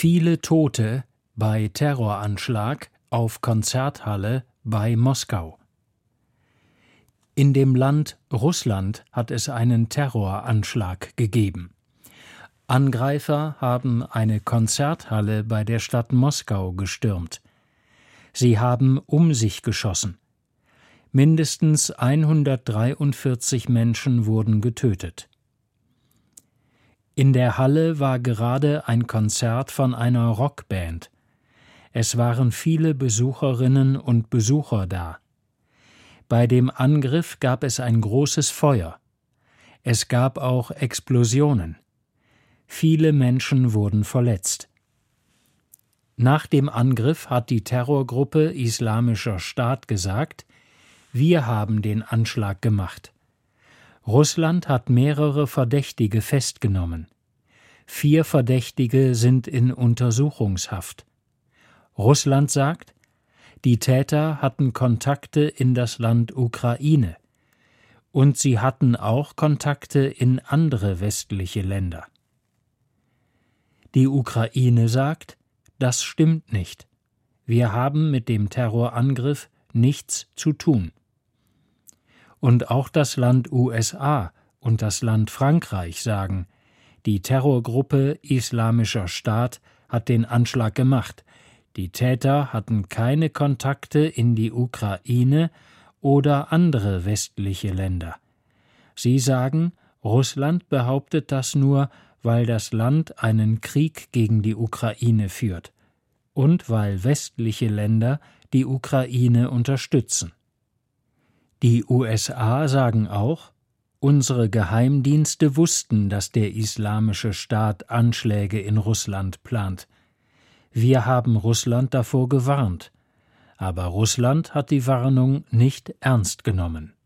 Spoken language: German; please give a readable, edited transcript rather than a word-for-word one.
Viele Tote bei Terroranschlag auf Konzerthalle bei Moskau. In dem Land Russland hat es einen Terroranschlag gegeben. Angreifer haben eine Konzerthalle bei der Stadt Moskau gestürmt. Sie haben um sich geschossen. Mindestens 143 Menschen wurden getötet. In der Halle war gerade ein Konzert von einer Rockband. Es waren viele Besucherinnen und Besucher da. Bei dem Angriff gab es ein großes Feuer. Es gab auch Explosionen. Viele Menschen wurden verletzt. Nach dem Angriff hat die Terrorgruppe Islamischer Staat gesagt: Wir haben den Anschlag gemacht. Russland hat mehrere Verdächtige festgenommen. 4 Verdächtige sind in Untersuchungshaft. Russland sagt, die Täter hatten Kontakte in das Land Ukraine und sie hatten auch Kontakte in andere westliche Länder. Die Ukraine sagt, das stimmt nicht. Wir haben mit dem Terrorangriff nichts zu tun. Und auch das Land USA und das Land Frankreich sagen, die Terrorgruppe Islamischer Staat hat den Anschlag gemacht. Die Täter hatten keine Kontakte in die Ukraine oder andere westliche Länder. Sie sagen, Russland behauptet das nur, weil das Land einen Krieg gegen die Ukraine führt und weil westliche Länder die Ukraine unterstützen. Die USA sagen auch, unsere Geheimdienste wussten, dass der Islamische Staat Anschläge in Russland plant. Wir haben Russland davor gewarnt, aber Russland hat die Warnung nicht ernst genommen.